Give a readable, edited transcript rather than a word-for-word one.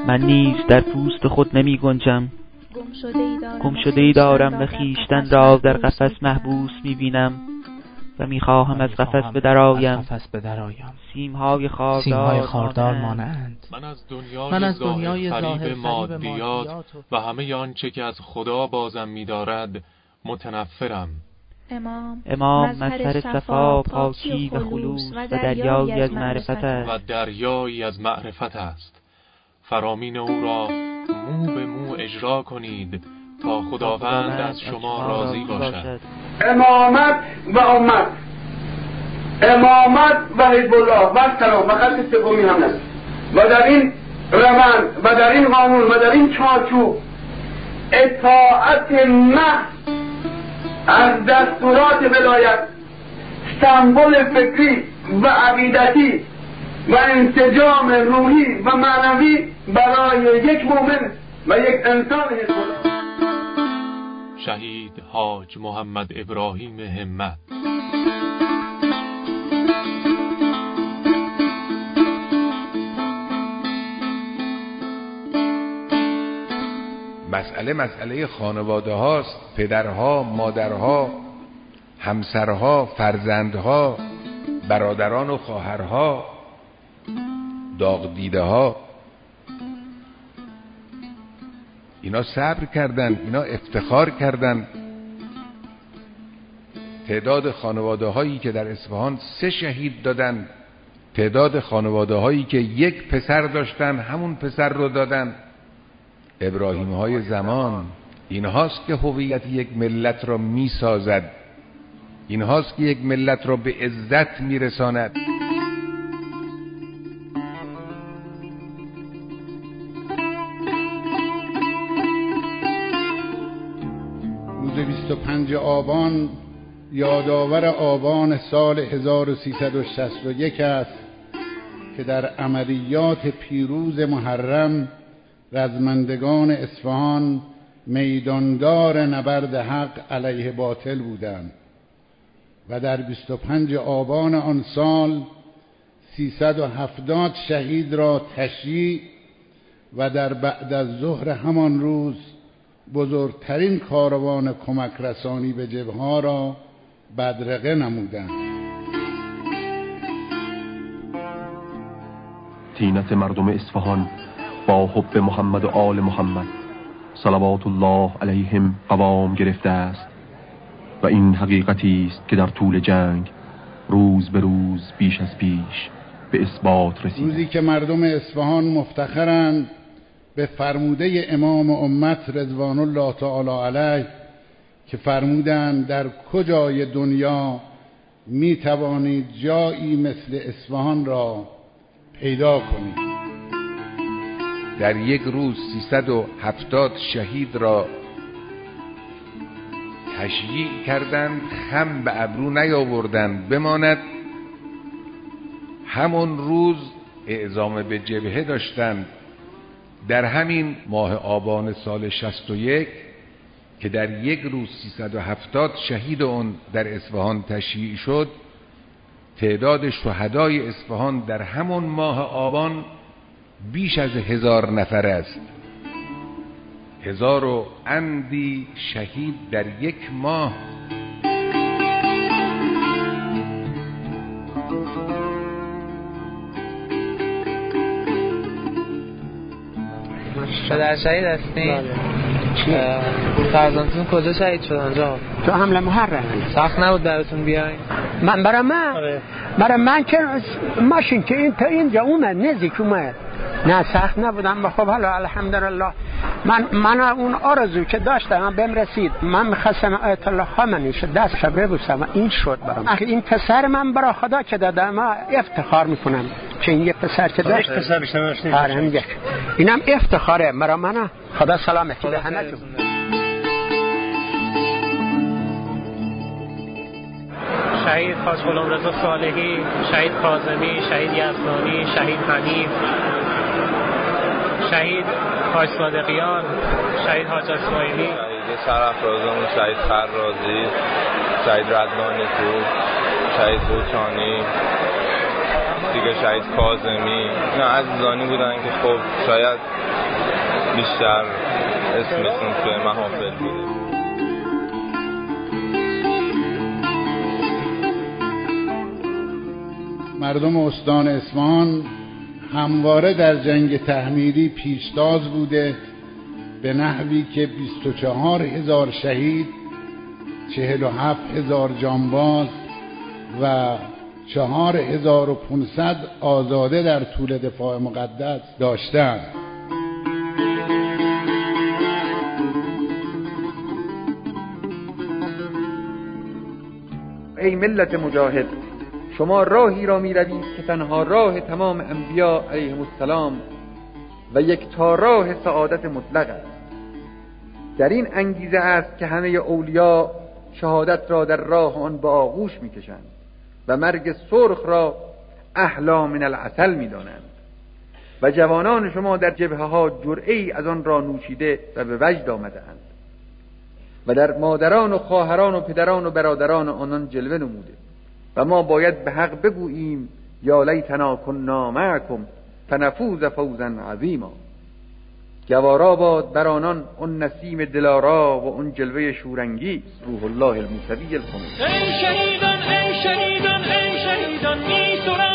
من نیز در پوست خود نمی گنجم. گم شده ای دارم و خویشتن را در قفس محبوس می بینم و می خواهم از قفس به درآیم. سیمهای خاردار مانند. من از دنیای ظاهر مادیات و همه آنچه که از خدا بازم می دارد متنفرم. امام مظهر صفا، پاکی و خلوص و دریایی از معرفت است. فرامین او را مو به مو اجرا کنید تا خداوند از شما راضی باشد. امامت و امت، امامت و حزب الله و سلام و خط سومی هم است و در این روند و در این قانون و در این چارچوب اطاعت محض از دستورات ولایت سمبل فکری و عقیدتی و انسجام روحی و معنوی برای یک مؤمن و یک انسان حزب الله. شهید حاج محمد ابراهیم همت. مسئله خانواده هاست. پدرها، مادرها، همسرها، فرزندها، برادران و خواهرها، داغ دیده ها، اینا صبر کردن، اینا افتخار کردن. تعداد خانواده هایی که در اصفهان 3 شهید دادن، تعداد خانواده هایی که 1 پسر داشتن همون پسر رو دادن. ابراهیم های زمان. این هاست که هویت یک ملت را می سازد، این هاست که یک ملت را به عزت می رساند. روز 25 آبان یادآور آبان سال 1361 است که در عملیات پیروز محرم رزمندگان اصفهان میداندار نبرد حق علیه باطل بودند و در 25 آبان آن سال 370 شهید را تشییع و در بعد از ظهر همان روز بزرگترین کاروان کمک رسانی به جبهه‌ها را بدرقه نمودند. طینت مردم اصفهان با حب محمد و آل محمد صلوات الله علیهم قوام گرفته است و این حقیقتی است که در طول جنگ روز به روز بیش از پیش به اثبات رسیده. روزی که مردم اصفهان مفتخرند به فرموده امام امت رضوان الله تعالی علیه که فرمودند در کجای دنیا می توانید جایی مثل اصفهان را پیدا کنید. در یک روز 370 شهید را تشییع کردند، خم به ابرو نیاوردند بماند. همون روز اعزام به جبهه داشتند. در همین ماه آبان سال 61 که در یک روز 370 شهید اون در اصفهان تشییع شد، تعداد شهدای اصفهان در همون ماه آبان بیش از 1000 نفر است. 1000 و اندی شهید در یک ماه. پدر شهید هستین؟ فرزندتون کجا شهید شد آنجا؟ تو حمله محرم. سخت نبود براتون بیاین؟ برای من که ماشین که این تا اینجا اومد نزدیک اومد، نه سخت نبودم. خب حالا الحمدلله من اون آرزو که داشتم بهم رسید. من می‌خواستم آیت الله خامنه‌ای شد دستش ببوسم و این شد برام. این پسر من برای خدا که دادم، من افتخار میکنم که این یه پسر که داشت. پسر بیشتر داشتین. آره اینم افتخاره برای من. خدا سلامتی به همتون. شهید حاج غلامرضا صالحی، شهید کاظمی، شهید یزدانی، شهید حنیف، شهید حاج صادقیان، شهید حاج اسماعیلی، شهید سرافرازان، شهید خرازی، شهید رضوان پور، شهید بوچانی، دیگه شهید کاظمی، اینا عزیزانی بودن که خب شاید بیشتر اسمشون توی محافل بوده. مردم استان اصفهان همواره در جنگ تحمیلی پیشتاز بوده، به نحوی که 24,000 شهید، 47,000 جانباز و 4,500 آزاده در طول دفاع مقدس داشتند. ای ملت مجاهد، شما راهی را می روید که تنها راه تمام انبیا علیهم السلام و یکتا راه سعادت مطلق است. در این انگیزه است که همه اولیا شهادت را در راه آن به آغوش می کشند و مرگ سرخ را احلی من العسل می دانند و جوانان شما در جبهه ها جرعه‌ای از آن را نوشیده و به وجد آمده اند و در مادران و خواهران و پدران و برادران آنان جلوه نموده و ما باید به حق بگوییم یا لیتنا کنا معکم فنفوز فوزا عظیما. گوارا باد بر آنان اون نسیم دلارا و اون جلوه شورانگیز. روح الله الموسوی الخمینی. ای شهیدان ای شهیدان ای شهیدان می